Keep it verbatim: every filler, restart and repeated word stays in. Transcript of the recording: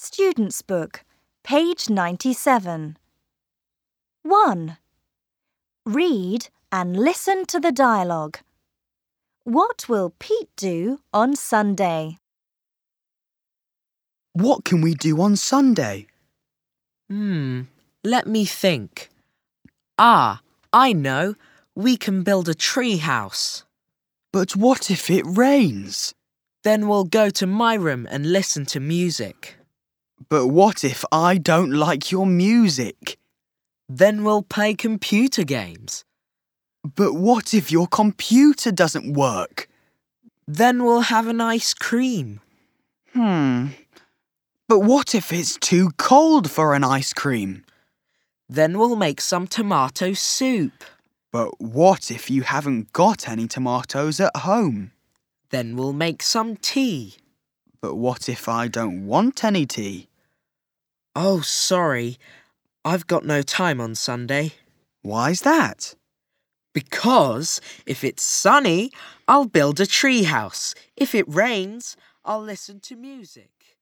Student's Book, page ninety-seven. one. Read and listen to the dialogue. What will Pete do on Sunday? What can we do on Sunday? Hmm, let me think. Ah, I know. We can build a tree house. But what if it rains? Then we'll go to my room and listen to music. But what if I don't like your music? Then we'll play computer games. But what if your computer doesn't work? Then we'll have an ice cream. Hmm. But what if it's too cold for an ice cream? Then we'll make some tomato soup. But what if you haven't got any tomatoes at home? Then we'll make some tea. But what if I don't want any tea? Oh, sorry. I've got no time on Sunday. Why's that? Because if it's sunny, I'll build a tree house. If it rains, I'll listen to music.